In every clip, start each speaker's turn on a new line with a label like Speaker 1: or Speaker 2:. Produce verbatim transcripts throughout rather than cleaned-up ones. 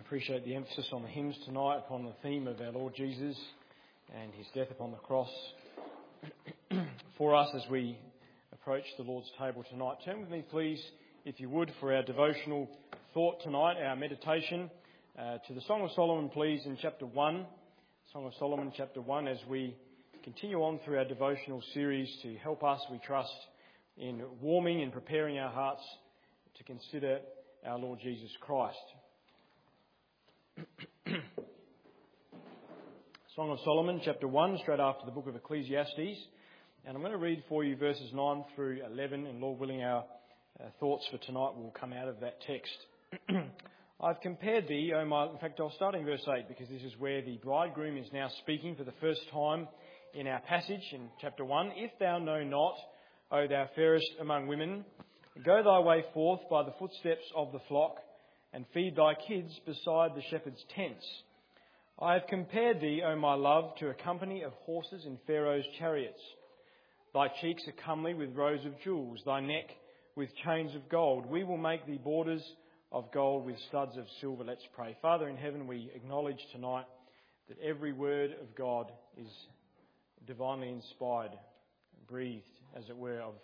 Speaker 1: appreciate the emphasis on the hymns tonight upon the theme of our Lord Jesus and his death upon the cross for us as we approach the Lord's table tonight. Turn with me, please, if you would, for our devotional thought tonight, our meditation, uh, to the Song of Solomon, please, in chapter one. Song of Solomon, chapter one, as we continue on through our devotional series to help us, we trust, in warming and preparing our hearts to consider our Lord Jesus Christ. Song of Solomon, chapter one, straight after the book of Ecclesiastes. And I'm going to read for you verses nine through eleven, and Lord willing, our uh, thoughts for tonight will come out of that text. I've compared thee, O my... In fact, I'll start in verse eight, because this is where the bridegroom is now speaking for the first time in our passage in chapter one. If thou know not, O thou fairest among women, go thy way forth by the footsteps of the flock, and feed thy kids beside the shepherd's tents. I have compared thee, O my love, to a company of horses in Pharaoh's chariots. Thy cheeks are comely with rows of jewels, thy neck with chains of gold. We will make thee borders of gold with studs of silver. Let's pray. Father in heaven, we acknowledge tonight that every word of God is divinely inspired, breathed, as it were, of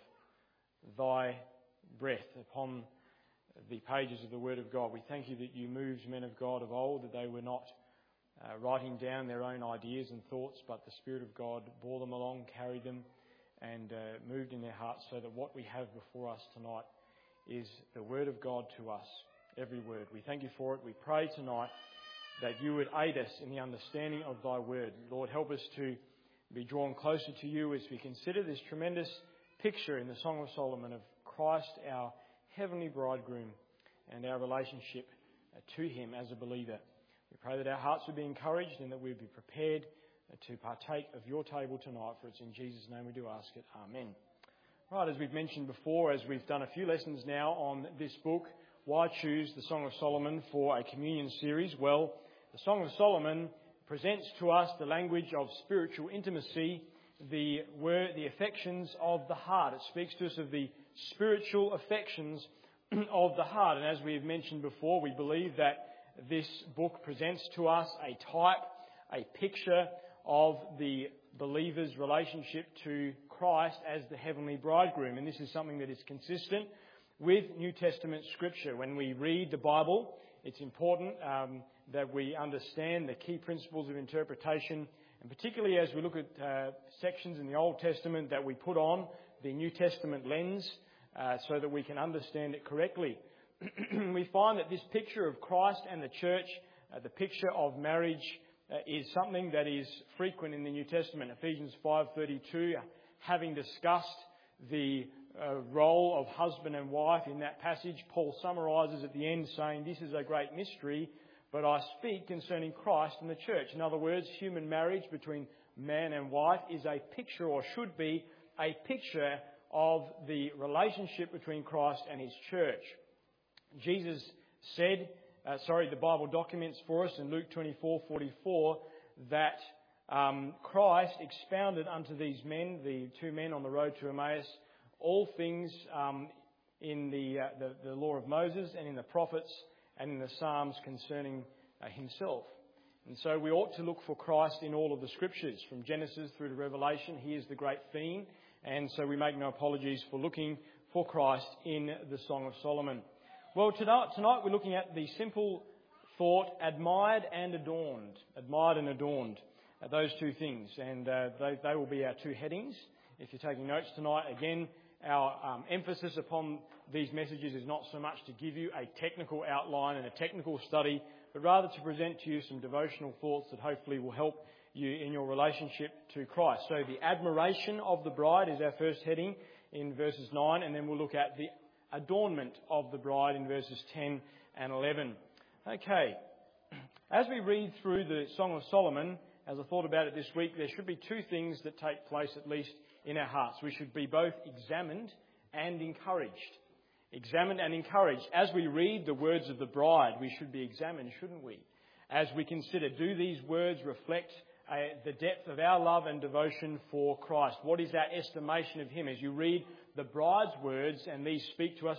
Speaker 1: thy breath upon the pages of the Word of God. We thank you that you moved men of God of old, that they were not uh, writing down their own ideas and thoughts, but the Spirit of God bore them along, carried them, and uh, moved in their hearts, so that what we have before us tonight is the Word of God to us, every word. We thank you for it. We pray tonight that you would aid us in the understanding of thy Word. Lord, help us to be drawn closer to you as we consider this tremendous picture in the Song of Solomon of Christ, our heavenly bridegroom, and our relationship to him as a believer. We pray that our hearts would be encouraged and that we would be prepared to partake of your table tonight, for it's in Jesus' name we do ask it. Amen. Right, as we've mentioned before, as we've done a few lessons now on this book, why choose the Song of Solomon for a communion series? Well, the Song of Solomon presents to us the language of spiritual intimacy, the word, the affections of the heart. It speaks to us of the spiritual affections of the heart. And as we have mentioned before, we believe that this book presents to us a type, a picture of the believer's relationship to Christ as the heavenly bridegroom. And this is something that is consistent with New Testament Scripture. When we read the Bible, it's important um, that we understand the key principles of interpretation, and particularly as we look at uh, sections in the Old Testament, that we put on the New Testament lens uh, so that we can understand it correctly. We find that this picture of Christ and the church, uh, the picture of marriage, uh, is something that is frequent in the New Testament. Ephesians five thirty-two, having discussed the uh, role of husband and wife in that passage, Paul summarises at the end saying, "This is a great mystery, but I speak concerning Christ and the church." In other words, human marriage between man and wife is a picture, or should be a picture, of the relationship between Christ and his church. Jesus said, uh, sorry, the Bible documents for us in Luke twenty-four forty-four that um, Christ expounded unto these men, the two men on the road to Emmaus, all things um, in the, uh, the the law of Moses and in the prophets and in the Psalms concerning uh, himself. And so we ought to look for Christ in all of the Scriptures, from Genesis through to Revelation. He is the great theme, and so we make no apologies for looking for Christ in the Song of Solomon. Well, tonight, tonight we're looking at the simple thought, admired and adorned. Admired and adorned, uh, those two things, and uh, they, they will be our two headings. If you're taking notes tonight, again, our um, emphasis upon these messages is not so much to give you a technical outline and a technical study, but rather to present to you some devotional thoughts that hopefully will help you in your relationship to Christ. So the admiration of the bride is our first heading in verses nine, and then we'll look at the adornment of the bride in verses ten and eleven. Okay, as we read through the Song of Solomon, as I thought about it this week, there should be two things that take place at least in our hearts. We should be both examined and encouraged. Examined and encouraged. As we read the words of the bride, we should be examined, shouldn't we? As we consider, do these words reflect uh, the depth of our love and devotion for Christ? What is our estimation of him? As you read the bride's words, and these speak to us of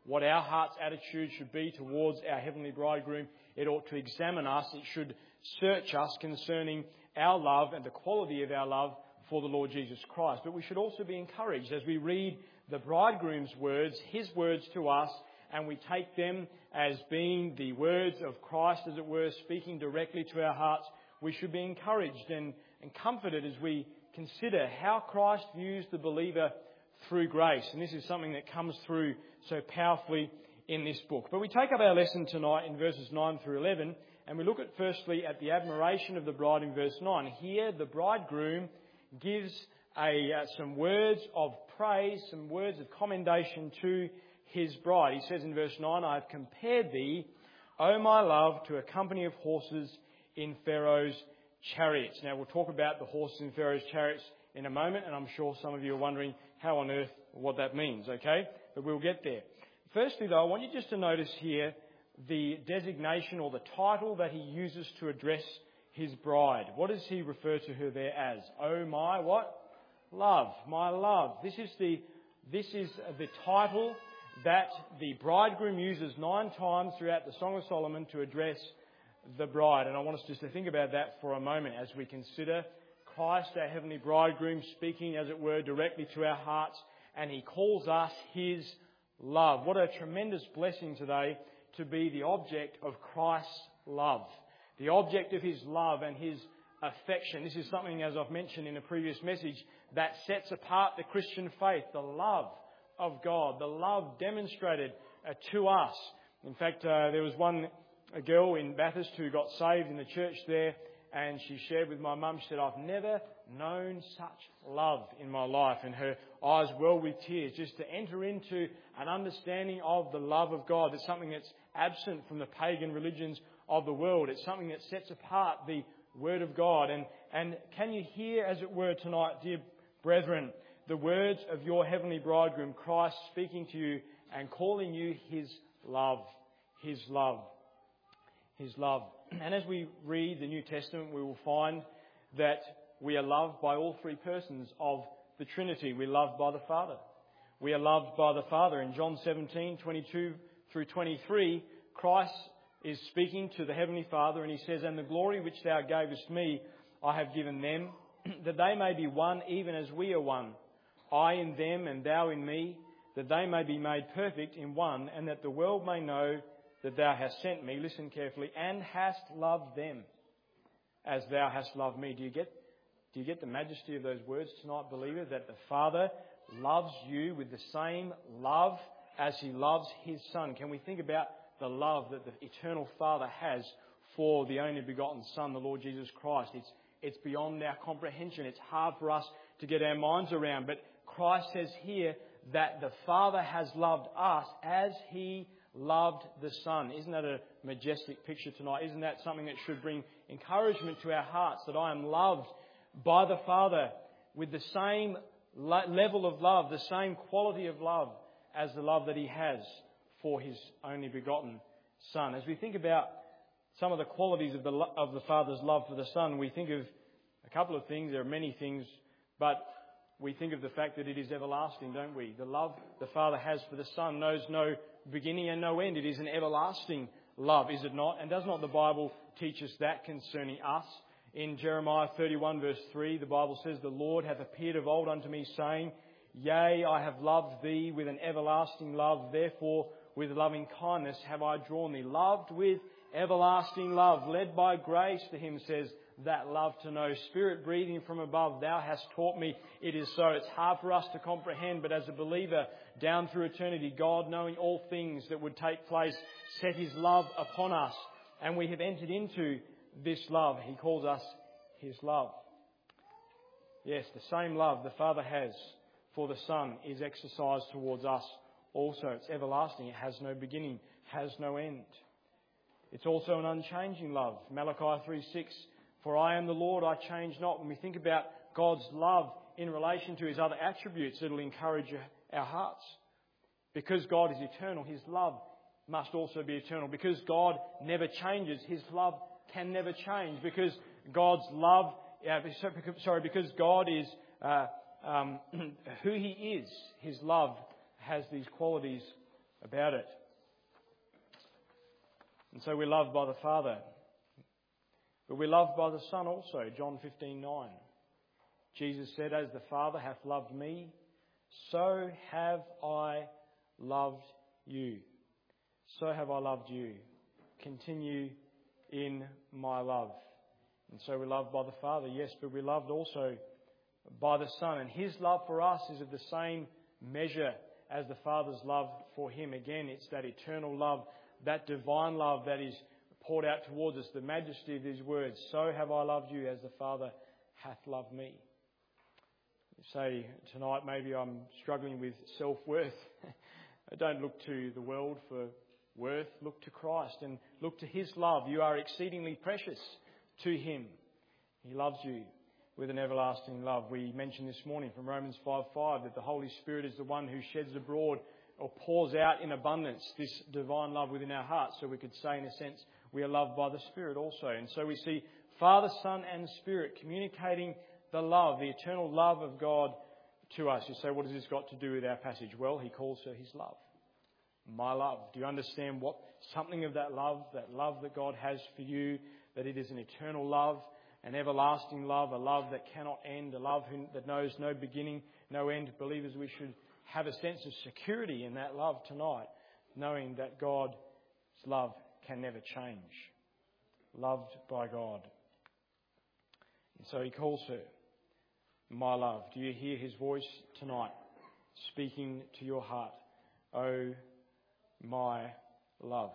Speaker 1: what our heart's attitude should be towards our heavenly bridegroom. It ought to examine us. It should search us concerning our love and the quality of our love for the Lord Jesus Christ. But we should also be encouraged as we read the bridegroom's words, his words to us, and we take them as being the words of Christ, as it were, speaking directly to our hearts. We should be encouraged and, and comforted as we consider how Christ views the believer through grace. And this is something that comes through so powerfully in this book. But we take up our lesson tonight in verses nine through eleven, and we look at firstly at the admiration of the bride in verse nine. Here the bridegroom gives a, uh, some words of praise, some words of commendation to his bride. He says in verse nine, I have compared thee, O my love, to a company of horses in Pharaoh's chariots. Now we'll talk about the horses in Pharaoh's chariots in a moment, and I'm sure some of you are wondering how on earth what that means, okay? But we'll get there. Firstly though, I want you just to notice here the designation or the title that he uses to address his bride. What does he refer to her there as? Oh my what? Love. My love. This is the, this is the title that the bridegroom uses nine times throughout the Song of Solomon to address the bride. And I want us just to think about that for a moment as we consider Christ, our heavenly bridegroom, speaking, as it were, directly to our hearts, and he calls us his love. What a tremendous blessing today to be the object of Christ's love. The object of his love and his affection. This is something, as I've mentioned in a previous message, that sets apart the Christian faith, the love of God, the love demonstrated uh, to us. In fact, uh, there was one a girl in Bathurst who got saved in the church there, and she shared with my mum, she said, I've never known such love in my life. And her eyes welled with tears just to enter into an understanding of the love of God. It's something that's absent from the pagan religions of the world. It's something that sets apart the Word of God. And, and can you hear, as it were, tonight, dear brethren, the words of your heavenly bridegroom, Christ, speaking to you and calling you his love, his love, his love. And as we read the New Testament, we will find that we are loved by all three persons of the Trinity. We're loved by the Father. We are loved by the Father. In John seventeen, twenty-two through twenty-three, Christ is speaking to the Heavenly Father, and he says, And the glory which thou gavest me, I have given them, that they may be one even as we are one. I in them and thou in me, that they may be made perfect in one, and that the world may know that thou hast sent me, listen carefully, and hast loved them as thou hast loved me. Do you get, do you get the majesty of those words tonight, believer? That the Father loves you with the same love as he loves his Son. Can we think about the love that the eternal Father has for the only begotten Son, the Lord Jesus Christ? It's, it's beyond our comprehension. It's hard for us to get our minds around. But Christ says here that the Father has loved us as he loved the Son. Isn't that a majestic picture tonight? Isn't that something that should bring encouragement to our hearts, that I am loved by the Father with the same level of love, the same quality of love as the love that he has for his only begotten Son. As we think about some of the qualities of the, of the Father's love for the Son, we think of a couple of things. There are many things, but we think of the fact that it is everlasting, don't we? The love the Father has for the Son knows no beginning and no end. It is an everlasting love, is it not? And does not the Bible teach us that concerning us? In Jeremiah thirty-one verse three, the Bible says, The Lord hath appeared of old unto me, saying, Yea, I have loved thee with an everlasting love, therefore with loving kindness have I drawn thee. Loved with everlasting love, led by grace, the hymn says, that love to know. Spirit breathing from above, thou hast taught me. It is so. It's hard for us to comprehend, but as a believer, down through eternity, God, knowing all things that would take place, set his love upon us. And we have entered into this love. He calls us his love. Yes, the same love the Father has for the Son is exercised towards us also. It's everlasting. It has no beginning, has no end. It's also an unchanging love. Malachi three six, For I am the Lord, I change not. When we think about God's love in relation to his other attributes, it'll encourage our hearts. Because God is eternal, his love must also be eternal. Because God never changes, his love can never change. Because God's love, uh, sorry, because God is uh, um, who he is, his love has these qualities about it. And so we're loved by the Father. But we're loved by the Son also, John fifteen nine. Jesus said, "As the Father hath loved me, so have I loved you." So have I loved you. Continue in my love. And so we're loved by the Father, yes, but we're loved also by the Son. And His love for us is of the same measure as the Father's love for Him. Again, it's that eternal love, that divine love that is poured out towards us, the majesty of these words. So have I loved you as the Father hath loved me. You say tonight, maybe I'm struggling with self-worth. Don't look to the world for worth. Look to Christ and look to His love. You are exceedingly precious to Him. He loves you with an everlasting love. We mentioned this morning from Romans five five that the Holy Spirit is the one who sheds abroad or pours out in abundance this divine love within our hearts. So we could say, in a sense, we are loved by the Spirit also. And so we see Father, Son and Spirit communicating the love, the eternal love of God to us. You say, what has this got to do with our passage? Well, He calls her His love. My love. Do you understand what something of that love, that love that God has for you, that it is an eternal love, an everlasting love, a love that cannot end, a love that knows no beginning, no end? Believers, we should have a sense of security in that love tonight, knowing that God's love can never change. Loved by God. And so He calls her my love. Do you hear His voice tonight speaking to your heart? Oh, my love.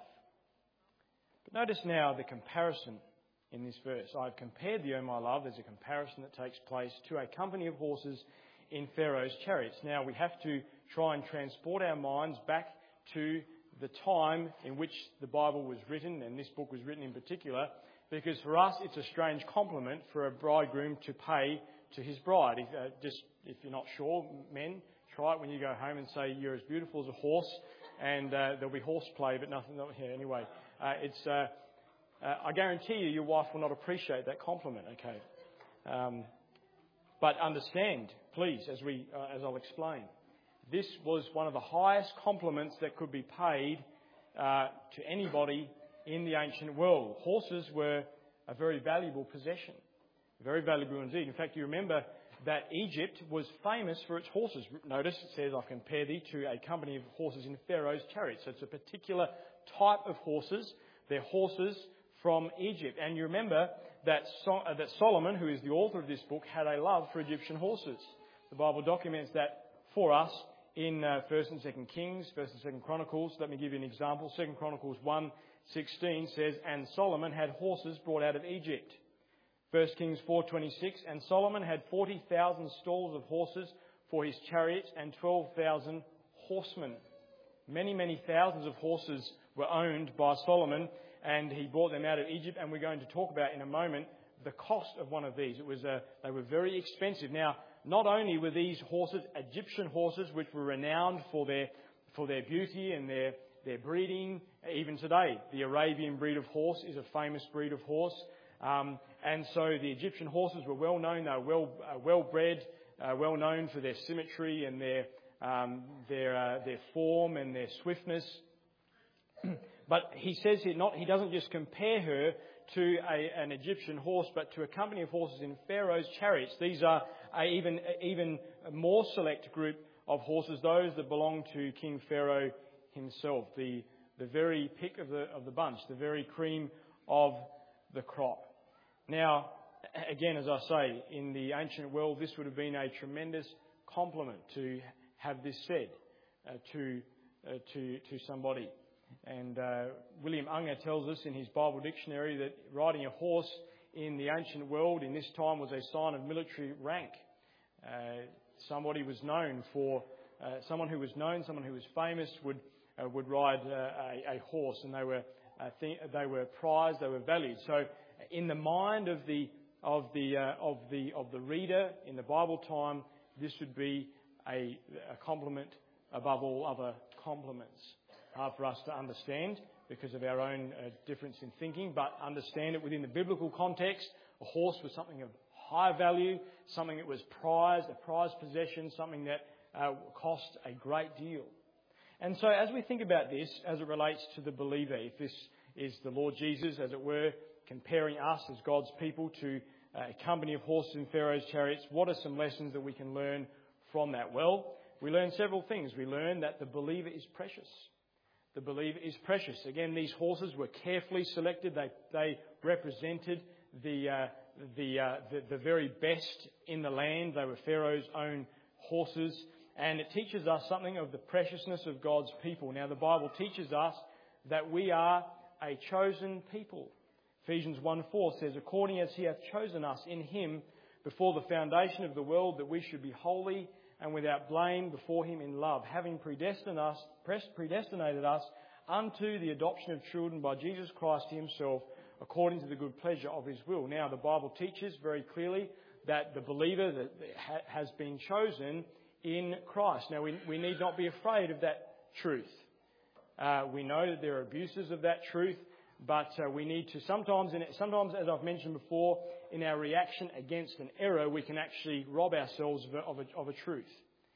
Speaker 1: But notice now the comparison in this verse. I've compared the "Oh, my love." There's a comparison that takes place to a company of horses in Pharaoh's chariots. Now we have to try and transport our minds back to the time in which the Bible was written, and this book was written in particular, because for us it's a strange compliment for a bridegroom to pay to his bride. If, uh, just if you're not sure, men, try it when you go home and say you're as beautiful as a horse, and uh, there'll be horseplay, but nothing. Not here anyway. Uh, it's. Uh, uh, I guarantee you, your wife will not appreciate that compliment. Okay, um, but understand, please, as we uh, as I'll explain. This was one of the highest compliments that could be paid uh, to anybody in the ancient world. Horses were a very valuable possession. Very valuable indeed. In fact, you remember that Egypt was famous for its horses. Notice it says, "I've compared thee to a company of horses in Pharaoh's chariots." So it's a particular type of horses. They're horses from Egypt. And you remember that, so- uh, that Solomon, who is the author of this book, had a love for Egyptian horses. The Bible documents that for us in uh, First and Second Kings, First and Second Chronicles. Let me give you an example. Second Chronicles one sixteen says, "And Solomon had horses brought out of Egypt." First Kings four twenty-six, "And Solomon had forty thousand stalls of horses for his chariots and twelve thousand horsemen." Many, many thousands of horses were owned by Solomon, and he brought them out of Egypt. And we're going to talk about in a moment the cost of one of these. It was uh, they were very expensive. Now, not only were these horses Egyptian horses, which were renowned for their for their beauty and their their breeding. Even today, the Arabian breed of horse is a famous breed of horse. Um, and so the Egyptian horses were well known. They were well uh, well bred, uh, well known for their symmetry and their um, their uh, their form and their swiftness. But he says here, not he doesn't just compare her to a, an Egyptian horse, but to a company of horses in Pharaoh's chariots. These are a even even a more select group of horses, those that belong to King Pharaoh himself, the the very pick of the of the bunch, the very cream of the crop. Now, again, as I say, in the ancient world, this would have been a tremendous compliment to have this said uh, to uh, to to somebody. And uh, William Unger tells us in his Bible dictionary that riding a horse in the ancient world in this time was a sign of military rank. Uh, somebody was known for uh, someone who was known, someone who was famous would uh, would ride uh, a, a horse, and they were uh, th- they were prized, they were valued. So, in the mind of the of the uh, of the of the reader in the Bible time, this would be a, a compliment above all other compliments. Hard for us to understand because of our own uh, difference in thinking, but understand it within the biblical context. A horse was something of high value, something that was prized, a prized possession, something that uh, cost a great deal. And so as we think about this, as it relates to the believer, if this is the Lord Jesus, as it were, comparing us as God's people to a company of horses in Pharaoh's chariots, what are some lessons that we can learn from that? Well, we learn several things. We learn that the believer is precious. The believer is precious. Again, these horses were carefully selected. They they represented the uh, the, uh, the the very best in the land. They were Pharaoh's own horses. And it teaches us something of the preciousness of God's people. Now, the Bible teaches us that we are a chosen people. Ephesians one four says, according as he hath chosen us in him before the foundation of the world, that we should be holy and without blame before him in love, having predestined us, predestinated us unto the adoption of children by Jesus Christ himself, according to the good pleasure of his will. Now, the Bible teaches very clearly that the believer that has been chosen in Christ. Now, we, we need not be afraid of that truth. Uh, we know that there are abuses of that truth, but uh, we need to sometimes, in, sometimes, as I've mentioned before, in our reaction against an error, we can actually rob ourselves of a, of a, of a truth.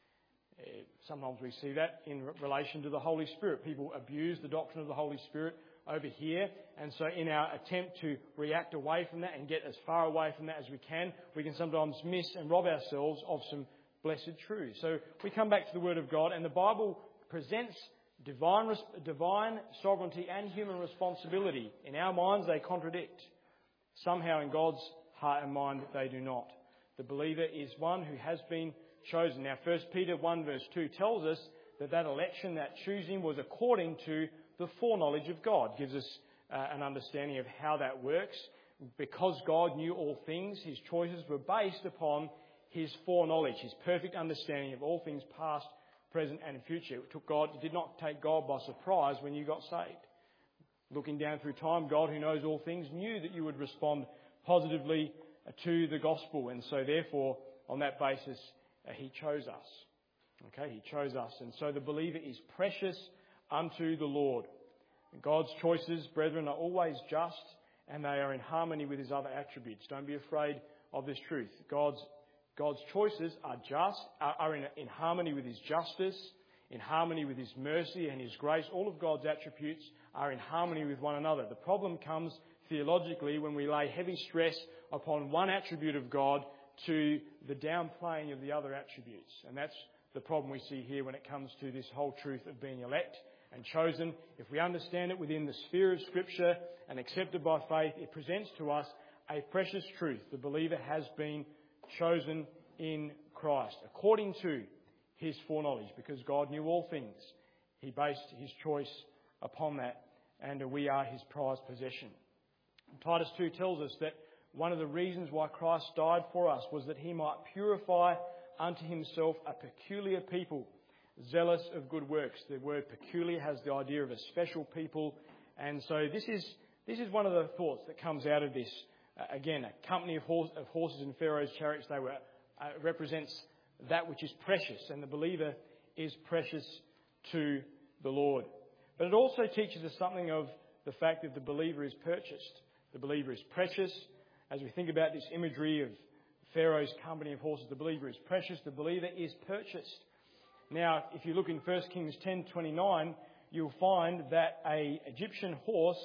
Speaker 1: Uh, sometimes we see that in relation to the Holy Spirit. People abuse the doctrine of the Holy Spirit over here, and so in our attempt to react away from that and get as far away from that as we can, we can sometimes miss and rob ourselves of some blessed truth. So we come back to the Word of God, and the Bible presents divine, divine sovereignty and human responsibility. In our minds, they contradict. Somehow in God's heart and mind, they do not. The believer is one who has been chosen. Now, First Peter one verse two tells us that that election, that choosing, was according to the foreknowledge of God. Gives us uh, an understanding of how that works. Because God knew all things, his choices were based upon his foreknowledge, his perfect understanding of all things past, present and future. It took God, it did not take God by surprise when you got saved. Looking down through time, God, who knows all things, knew that you would respond positively to the gospel. And so therefore, on that basis, uh, he chose us. Okay, he chose us. And so the believer is precious unto the Lord. God's choices, brethren, are always just, and they are in harmony with his other attributes. Don't be afraid of this truth. God's God's choices are just, are, are in, in harmony with his justice, in harmony with his mercy and his grace. All of God's attributes are in harmony with one another. The problem comes theologically when we lay heavy stress upon one attribute of God to the downplaying of the other attributes. And that's the problem we see here when it comes to this whole truth of being elect and chosen. If we understand it within the sphere of Scripture and accept it by faith, it presents to us a precious truth. The believer has been chosen in Christ according to his foreknowledge, because God knew all things. He based his choice upon that, and we are his prized possession. Titus two tells us that one of the reasons why Christ died for us was that he might purify unto himself a peculiar people, zealous of good works. The word peculiar has the idea of a special people, and so this is this is one of the thoughts that comes out of this. Uh, again, a company of, horse, of horses in Pharaoh's chariots, they were uh, represents that which is precious, and the believer is precious to the Lord. But it also teaches us something of the fact that the believer is purchased. The believer is precious. As we think about this imagery of Pharaoh's company of horses, the believer is precious, the believer is purchased. Now, if you look in First Kings ten twenty-nine, you'll find that a Egyptian horse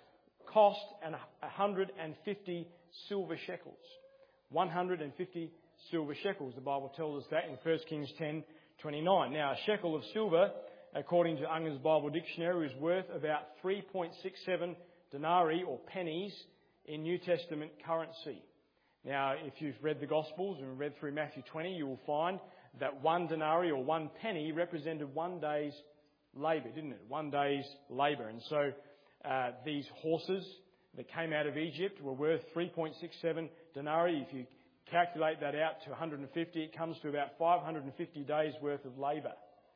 Speaker 1: cost one hundred fifty silver shekels. one hundred fifty silver shekels. The Bible tells us that in First Kings ten twenty-nine. Now, a shekel of silver, according to Unger's Bible Dictionary, is worth about three point six seven denarii or pennies in New Testament currency. Now, if you've read the Gospels and read through Matthew twenty, you will find that one denarii or one penny represented one day's labour, didn't it? One day's labour. And so uh, these horses that came out of Egypt were worth three point six seven denarii. If you calculate that out to one hundred fifty, it comes to about five hundred fifty days' worth of labour.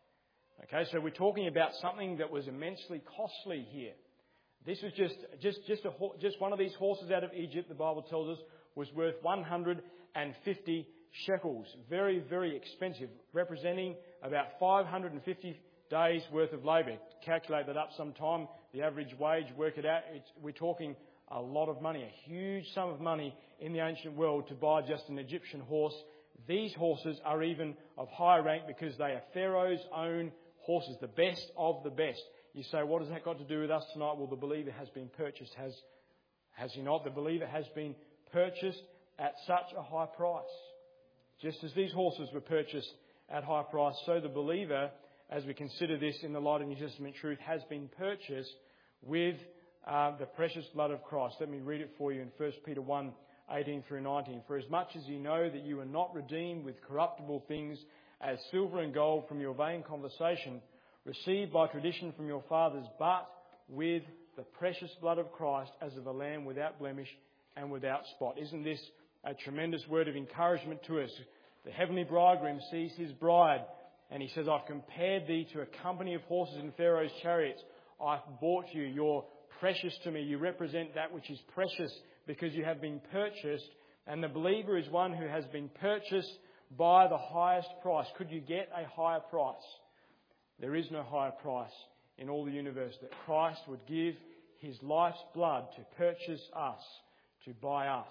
Speaker 1: Okay, so we're talking about something that was immensely costly here. This was just just just a, just one of these horses out of Egypt, the Bible tells us, was worth one hundred fifty shekels. Very, very expensive, representing about five hundred fifty days' worth of labour. Calculate that up sometime, the average wage, work it out. It's, we're talking a lot of money, a huge sum of money in the ancient world to buy just an Egyptian horse. These horses are even of higher rank because they are Pharaoh's own horses, the best of the best. You say, what has that got to do with us tonight? Well, the believer has been purchased, has, has he not? The believer has been purchased at such a high price. Just as these horses were purchased at high price, so the believer, as we consider this in the light of New Testament truth, has been purchased with uh, the precious blood of Christ. Let me read it for you in First Peter one, eighteen through nineteen. For as much as you know that you are not redeemed with corruptible things as silver and gold from your vain conversation, received by tradition from your fathers, but with the precious blood of Christ as of a lamb without blemish and without spot. Isn't this a tremendous word of encouragement to us? The heavenly bridegroom sees his bride and he says, I've compared thee to a company of horses in Pharaoh's chariots. I've bought you. You're precious to me. You represent that which is precious because you have been purchased. And the believer is one who has been purchased by the highest price. Could you get a higher price? There is no higher price in all the universe that Christ would give his life's blood to purchase us, to buy us.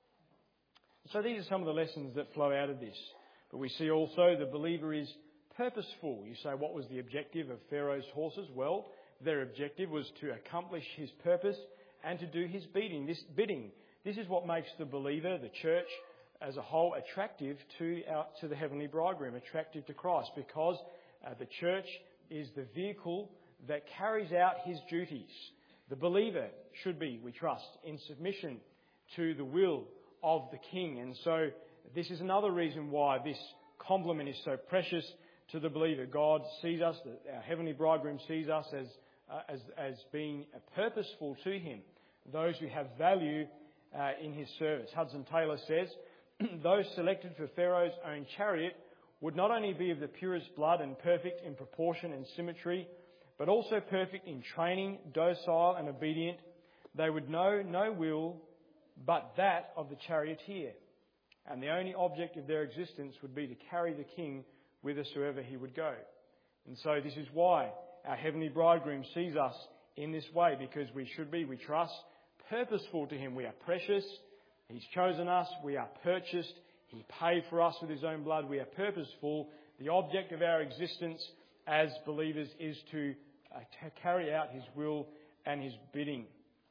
Speaker 1: So these are some of the lessons that flow out of this. But we see also the believer is purposeful. You say, what was the objective of Pharaoh's horses? Well, their objective was to accomplish his purpose and to do his bidding. This bidding. This is what makes the believer, the church as a whole, attractive to our, to the heavenly bridegroom, attractive to Christ, because uh, the church is the vehicle that carries out his duties. The believer should be, we trust, in submission to the will of the King. And so this is another reason why this compliment is so precious to the believer. God sees us, our heavenly bridegroom sees us as, uh, as, as being purposeful to him, those who have value uh, in his service. Hudson Taylor says, those selected for Pharaoh's own chariot would not only be of the purest blood and perfect in proportion and symmetry, but also perfect in training, docile and obedient. They would know no will but that of the charioteer, and the only object of their existence would be to carry the King whithersoever he would go. And so this is why our heavenly bridegroom sees us in this way, because we should be, we trust, purposeful to him. We are precious. He's chosen us. We are purchased. He paid for us with his own blood. We are purposeful. The object of our existence as believers is to, uh, to carry out his will and his bidding.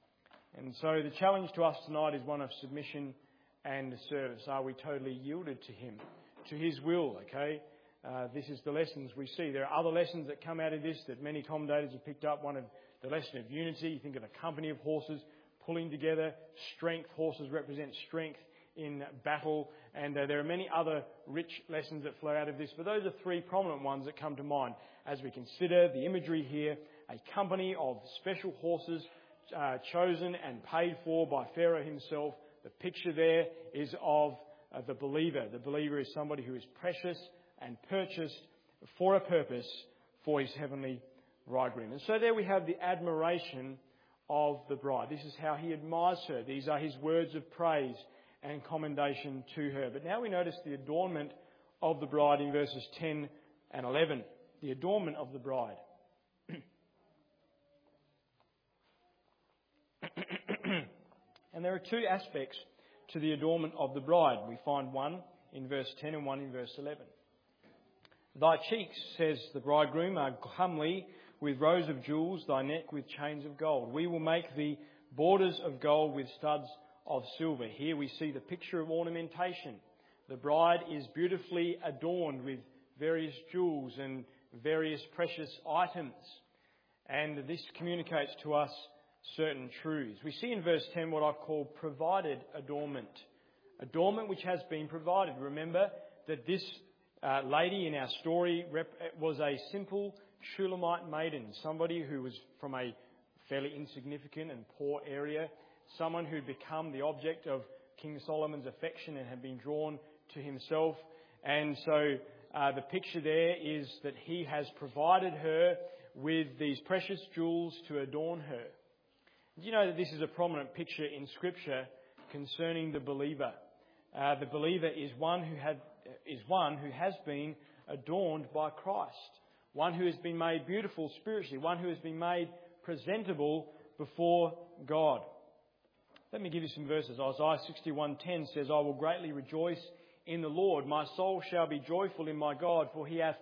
Speaker 1: And so the challenge to us tonight is one of submission and service. Are we totally yielded to him, to his will, okay? Uh, this is the lessons we see. There are other lessons that come out of this that many commentators have picked up. One of the lesson of unity. You think of a company of horses pulling together. Strength. Horses represent strength in battle. And uh, there are many other rich lessons that flow out of this. But those are three prominent ones that come to mind as we consider the imagery here. A company of special horses Uh, chosen and paid for by Pharaoh himself. The picture there is of uh, the believer. The believer is somebody who is precious and purchased for a purpose for his heavenly bridegroom. And so there we have the admiration of the bride. This is how he admires her. These are his words of praise and commendation to her. But now we notice the adornment of the bride in verses ten and eleven. The adornment of the bride. And there are two aspects to the adornment of the bride. We find one in verse ten and one in verse eleven. Thy cheeks, says the bridegroom, are comely with rows of jewels, thy neck with chains of gold. We will make the borders of gold with studs of silver. Here we see the picture of ornamentation. The bride is beautifully adorned with various jewels and various precious items. And this communicates to us certain truths. We see in verse ten what I call provided adornment. Adornment which has been provided. Remember that this uh, lady in our story rep- was a simple Shulamite maiden, somebody who was from a fairly insignificant and poor area, someone who'd become the object of King Solomon's affection and had been drawn to himself. And so uh, the picture there is that he has provided her with these precious jewels to adorn her. Do you know that this is a prominent picture in Scripture concerning the believer? Uh, the believer is one who had is one who has been adorned by Christ, one who has been made beautiful spiritually, one who has been made presentable before God. Let me give you some verses. Isaiah sixty-one ten says, I will greatly rejoice in the Lord. My soul shall be joyful in my God, for he hath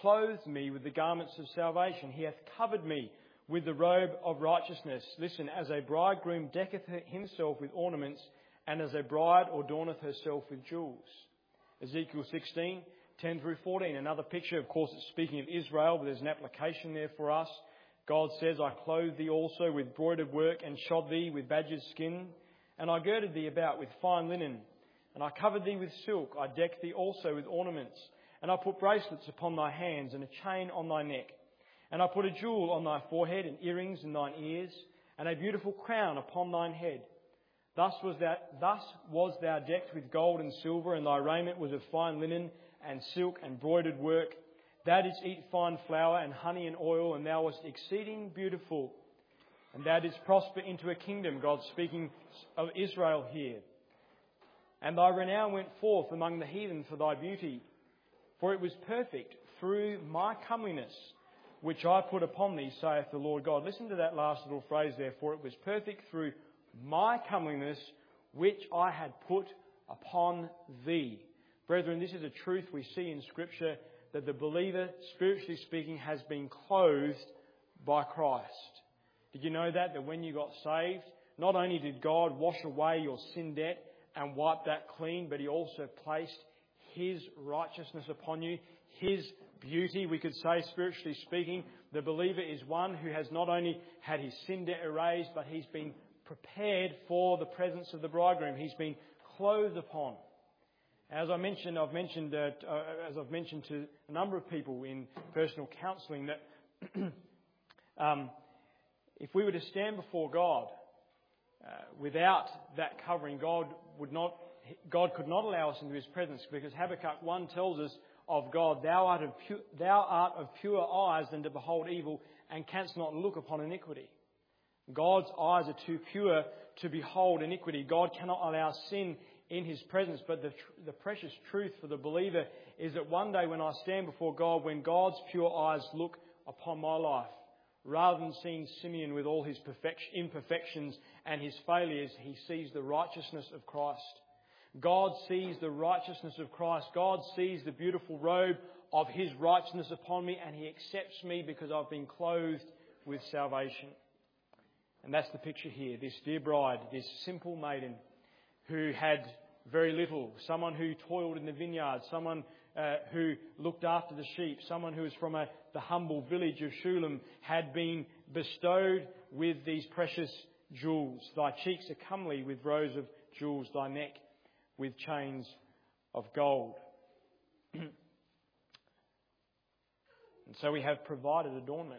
Speaker 1: clothed me with the garments of salvation. He hath covered me with the robe of righteousness. Listen, as a bridegroom decketh himself with ornaments, and as a bride adorneth herself with jewels. Ezekiel sixteen, ten through fourteen. Another picture, of course, it's speaking of Israel, but there's an application there for us. God says, I clothed thee also with broidered work, and shod thee with badger's skin. And I girded thee about with fine linen. And I covered thee with silk. I decked thee also with ornaments. And I put bracelets upon thy hands, and a chain on thy neck. And I put a jewel on thy forehead, and earrings in thine ears, and a beautiful crown upon thine head. Thus was thou, thus was thou decked with gold and silver, and thy raiment was of fine linen, and silk, and broidered work. Thou didst eat fine flour, and honey, and oil, and thou wast exceeding beautiful. And thou didst prosper into a kingdom. God speaking of Israel here. And thy renown went forth among the heathen for thy beauty. For it was perfect through my comeliness, which I put upon thee, saith the Lord God. Listen to that last little phrase there. For it was perfect through my comeliness, which I had put upon thee. Brethren, this is a truth we see in Scripture, that the believer, spiritually speaking, has been clothed by Christ. Did you know that? That when you got saved, not only did God wash away your sin debt and wipe that clean, but He also placed His righteousness upon you, His beauty, we could say, spiritually speaking. The believer is one who has not only had his sin debt erased, but he's been prepared for the presence of the bridegroom. He's been clothed upon. As I mentioned, I've mentioned, uh, as I've mentioned to a number of people in personal counselling, that um, if we were to stand before God uh, without that covering, God would not, God could not allow us into His presence, because Habakkuk one tells us of God, thou art of pure, thou art of purer eyes than to behold evil, and canst not look upon iniquity. God's eyes are too pure to behold iniquity. God cannot allow sin in His presence. But the, the precious truth for the believer is that one day when I stand before God, when God's pure eyes look upon my life, rather than seeing Simeon with all his imperfections and his failures, he sees the righteousness of Christ. God sees the righteousness of Christ. God sees the beautiful robe of His righteousness upon me, and He accepts me because I've been clothed with salvation. And that's the picture here. This dear bride, this simple maiden who had very little, someone who toiled in the vineyard, someone uh, who looked after the sheep, someone who was from a, the humble village of Shulam, had been bestowed with these precious jewels. Thy cheeks are comely with rows of jewels, thy neck with chains of gold. And so we have provided adornment.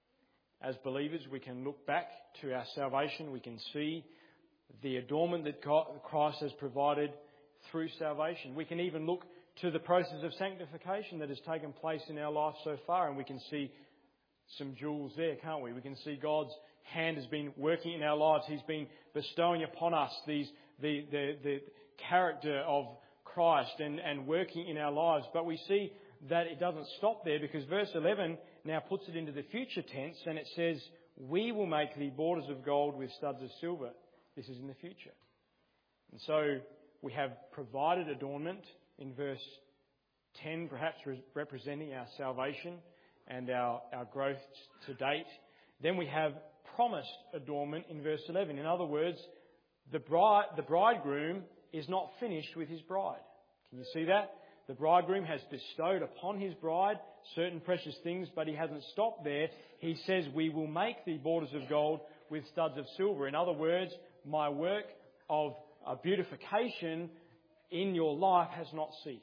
Speaker 1: As believers, we can look back to our salvation. We can see the adornment that God, Christ has provided through salvation. We can even look to the process of sanctification that has taken place in our life so far, and we can see some jewels there, can't we? We can see God's hand has been working in our lives. He's been bestowing upon us these the the, the character of Christ and, and working in our lives. But we see that it doesn't stop there, because verse eleven now puts it into the future tense, and it says, we will make thee borders of gold with studs of silver. This is in the future. And so we have provided adornment in verse ten, perhaps re- representing our salvation and our, our growth to date. Then we have promised adornment in verse eleven. In other words, the bride, the bridegroom is not finished with his bride. Can you see that? The bridegroom has bestowed upon his bride certain precious things, but he hasn't stopped there. He says, we will make thee borders of gold with studs of silver. In other words, my work of uh, beautification in your life has not ceased.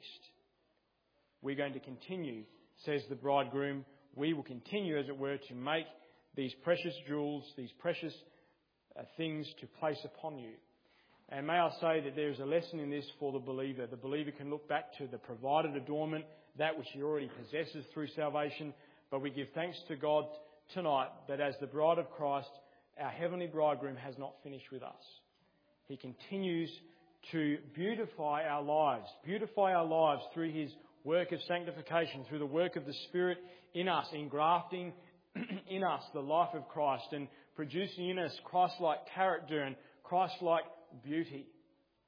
Speaker 1: We're going to continue, says the bridegroom. We will continue, as it were, to make these precious jewels, these precious uh, things to place upon you. And may I say that there is a lesson in this for the believer. The believer can look back to the provided adornment, that which he already possesses through salvation. But we give thanks to God tonight that as the bride of Christ, our heavenly bridegroom has not finished with us. He continues to beautify our lives, beautify our lives through His work of sanctification, through the work of the Spirit in us, engrafting in us the life of Christ and producing in us Christ-like character and Christ-like beauty.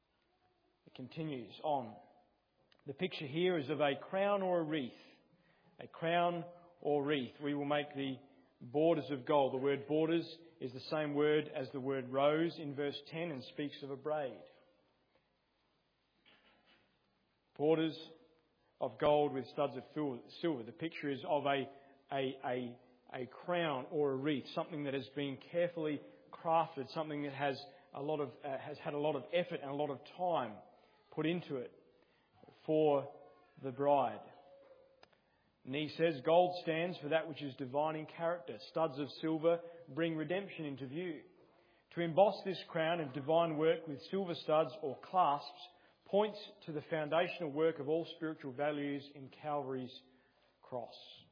Speaker 1: It continues on. The picture here is of a crown or a wreath a crown or wreath. We will make the borders of gold. The word borders is the same word as the word rose in verse ten and speaks of a braid. Borders of gold with studs of silver. The picture is of a, a, a, a crown or a wreath, something that has been carefully crafted, something that has a lot of uh, has had a lot of effort and a lot of time put into it for the bride. And he says gold stands for that which is divine in character. Studs of silver bring redemption into view. To emboss this crown of divine work with silver studs or clasps points to the foundational work of all spiritual values in Calvary's cross.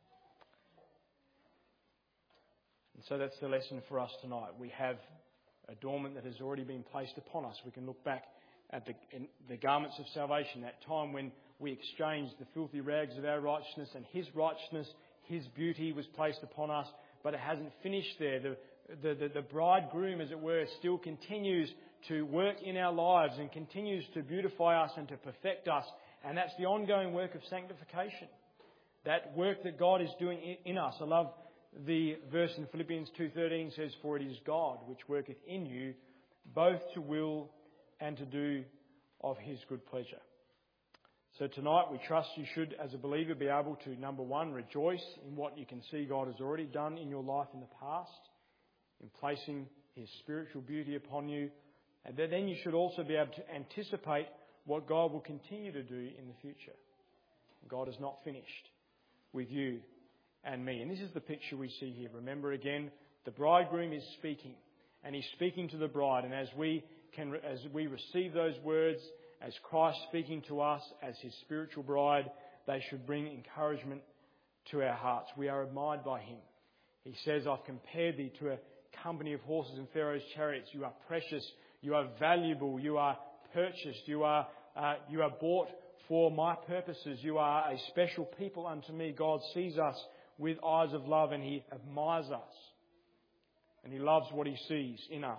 Speaker 1: And so that's the lesson for us tonight. We have adornment that has already been placed upon us. We can look back at the, the garments of salvation, that time when we exchanged the filthy rags of our righteousness and His righteousness, His beauty was placed upon us. But it hasn't finished there. The, the, the, the bridegroom, as it were, still continues to work in our lives and continues to beautify us and to perfect us. And that's the ongoing work of sanctification. That work that God is doing in us. I love the verse in Philippians two thirteen says, "For it is God which worketh in you, both to will and to do of His good pleasure." So tonight we trust you should, as a believer, be able to, number one, rejoice in what you can see God has already done in your life in the past, in placing His spiritual beauty upon you. And then you should also be able to anticipate what God will continue to do in the future. God is not finished with you and me. And this is the picture we see here. Remember again, the bridegroom is speaking, and he's speaking to the bride. And as we can, as we receive those words, as Christ speaking to us as His spiritual bride, they should bring encouragement to our hearts. We are admired by Him. He says, "I've compared thee to a company of horses in Pharaoh's chariots. You are precious. You are valuable. You are purchased. You are uh, you are bought for my purposes. You are a special people unto me." God sees us with eyes of love, and He admires us. And He loves what He sees in us.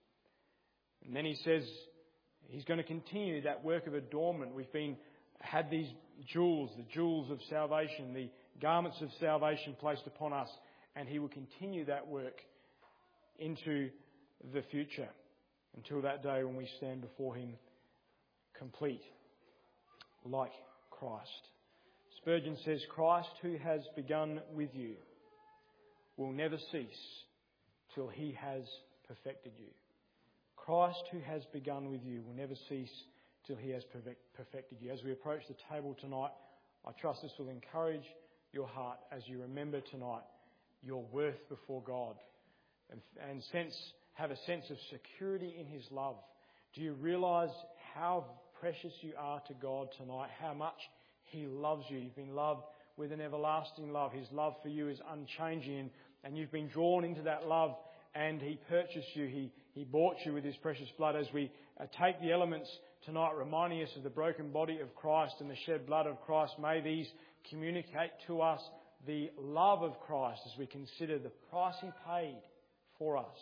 Speaker 1: And then He says He's going to continue that work of adornment. We've been had these jewels, the jewels of salvation, the garments of salvation placed upon us, and He will continue that work into the future until that day when we stand before Him complete, like Christ. Spurgeon says, "Christ, who has begun with you, will never cease till He has perfected you." Christ, who has begun with you, will never cease till He has perfected you. As we approach the table tonight, I trust this will encourage your heart as you remember tonight your worth before God and, and sense have a sense of security in His love. Do you realise how precious you are to God tonight? How much He loves you. You've been loved with an everlasting love. His love for you is unchanging, and you've been drawn into that love, and He purchased you. He, he bought you with His precious blood. As we uh, take the elements tonight, reminding us of the broken body of Christ and the shed blood of Christ, may these communicate to us the love of Christ as we consider the price He paid for us.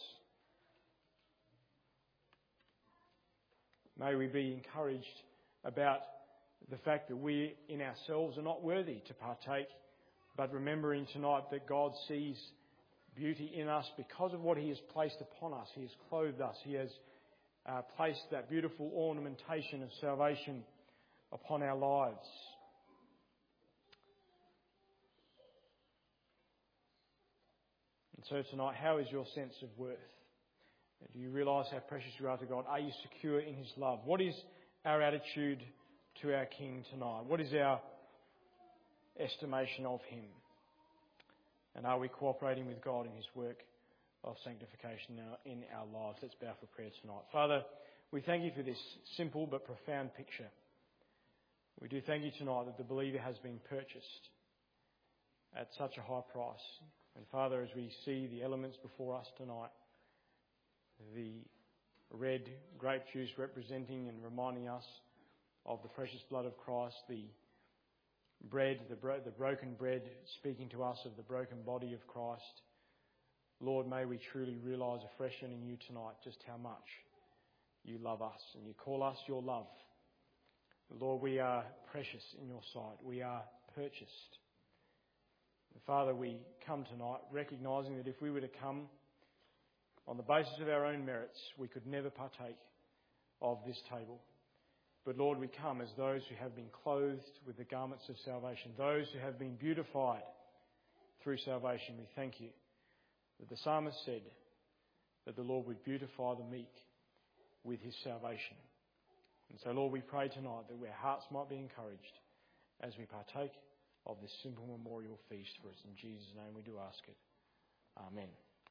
Speaker 1: May we be encouraged about the fact that we in ourselves are not worthy to partake, but remembering tonight that God sees beauty in us because of what He has placed upon us. He has clothed us. He has uh, placed that beautiful ornamentation of salvation upon our lives. And so tonight, how is your sense of worth? Do you realise how precious you are to God? Are you secure in His love? What is our attitude to our King tonight? What is our estimation of Him? And are we cooperating with God in His work of sanctification in our lives? Let's bow for prayer tonight. Father, we thank You for this simple but profound picture. We do thank You tonight that the believer has been purchased at such a high price. And Father, as we see the elements before us tonight, the red grape juice representing and reminding us of the precious blood of Christ, the bread, the, bro- the broken bread speaking to us of the broken body of Christ. Lord, may we truly realise afresh and in You tonight just how much You love us and You call us Your love. Lord, we are precious in Your sight. We are purchased. Father, we come tonight recognising that if we were to come on the basis of our own merits, we could never partake of this table. But Lord, we come as those who have been clothed with the garments of salvation, those who have been beautified through salvation. We thank you that the psalmist said that the Lord would beautify the meek with his salvation. And so, Lord, we pray tonight that our hearts might be encouraged as we partake of this simple memorial feast for us. In Jesus' name we do ask it. Amen.